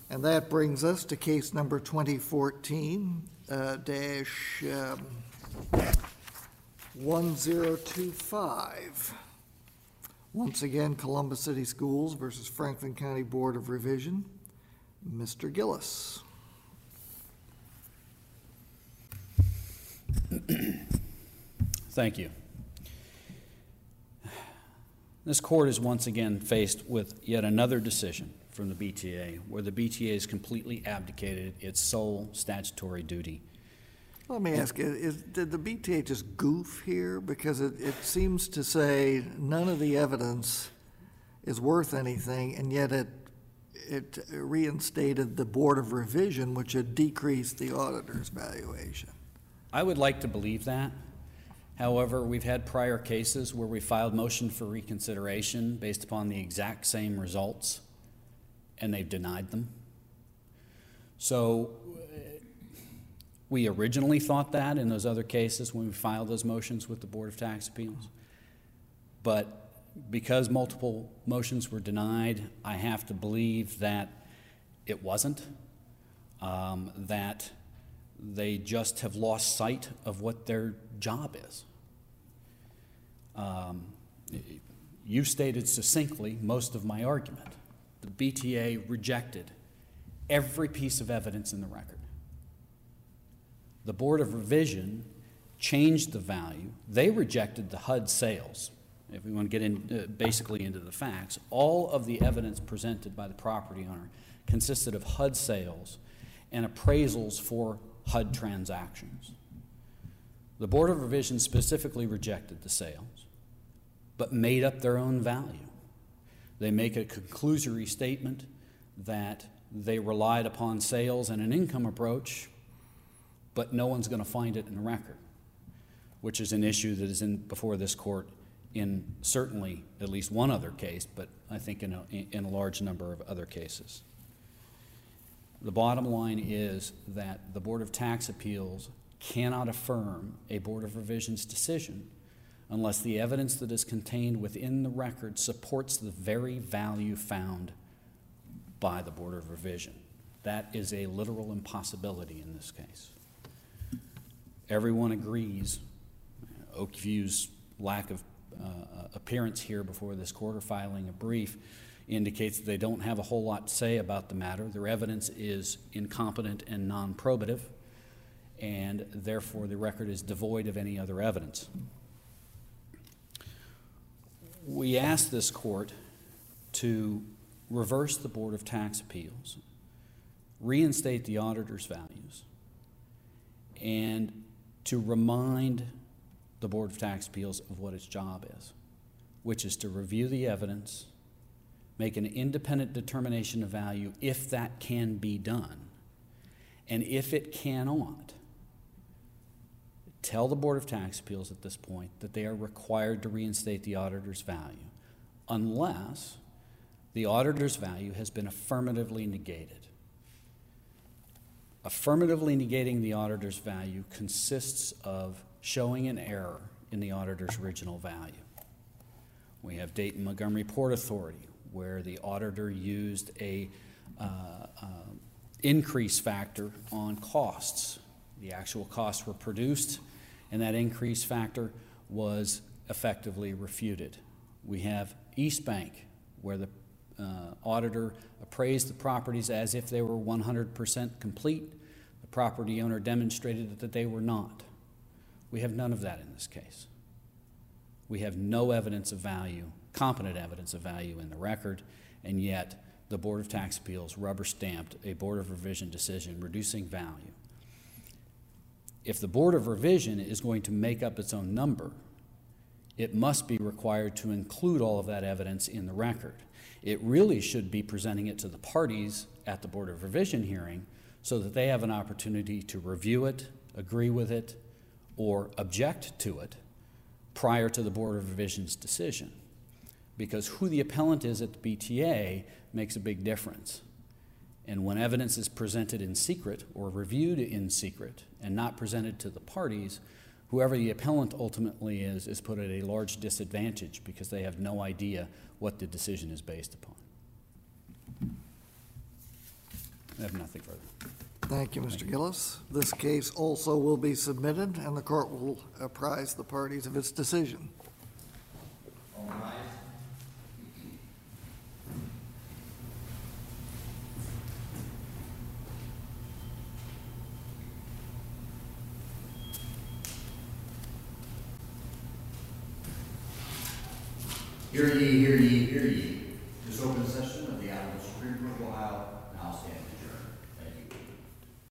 And that brings us to case number 2014-1025. Once again, Columbus City Schools versus Franklin County Board of Revision. Mr. Gillis. Thank you. This court is once again faced with yet another decision from the BTA where the BTA has completely abdicated its sole statutory duty. Let me ask you, did the BTA just goof here? Because it seems to say none of the evidence is worth anything, and yet it reinstated the Board of Revision, which had decreased the auditor's valuation. I would like to believe that. However, we've had prior cases where we filed motion for reconsideration based upon the exact same results, and they've denied them. So we originally thought that in those other cases when we filed those motions with the Board of Tax Appeals. But because multiple motions were denied, I have to believe that it wasn't, that they just have lost sight of what their job is. You stated succinctly most of my argument. The BTA rejected every piece of evidence in the record. The Board of Revision changed the value. They rejected the HUD sales. If we want to get in basically into the facts, all of the evidence presented by the property owner consisted of HUD sales and appraisals for HUD transactions. The Board of Revision specifically rejected the sales, but made up their own value. They make a conclusory statement that they relied upon sales and an income approach, but no one's going to find it in the record, which is an issue that is before this court in certainly at least one other case, but I think in a large number of other cases. The bottom line is that the Board of Tax Appeals cannot affirm a Board of Revision's decision unless the evidence that is contained within the record supports the very value found by the Board of Revision. That is a literal impossibility in this case. Everyone agrees, Oakview's lack of appearance here before this court or filing a brief indicates that they don't have a whole lot to say about the matter. Their evidence is incompetent and non-probative, and therefore the record is devoid of any other evidence. We ask this court to reverse the Board of Tax Appeals, reinstate the auditor's values, and to remind the Board of Tax Appeals of what its job is, which is to review the evidence, make an independent determination of value if that can be done, and if it cannot, tell the Board of Tax Appeals at this point that they are required to reinstate the auditor's value unless the auditor's value has been affirmatively negated. Affirmatively negating the auditor's value consists of showing an error in the auditor's original value. We have Dayton Montgomery Port Authority, where the auditor used a increase factor on costs. The actual costs were produced, and that increase factor was effectively refuted. We have East Bank, where the auditor appraised the properties as if they were 100% complete. The property owner demonstrated that they were not. We have none of that in this case. We have no evidence of value, competent evidence of value in the record, and yet the Board of Tax Appeals rubber-stamped a Board of Revision decision reducing value. If the Board of Revision is going to make up its own number, it must be required to include all of that evidence in the record. It really should be presenting it to the parties at the Board of Revision hearing so that they have an opportunity to review it, agree with it, or object to it prior to the Board of Revision's decision. Because who the appellant is at the BTA makes a big difference. And when evidence is presented in secret or reviewed in secret and not presented to the parties, whoever the appellant ultimately is put at a large disadvantage because they have no idea what the decision is based upon. I have nothing further. Thank you, Mr. Gillis. This case also will be submitted, and the court will apprise the parties of its decision. Hear ye, hear ye, hear ye. This open session of the Honorable Supreme Court of Ohio now stands.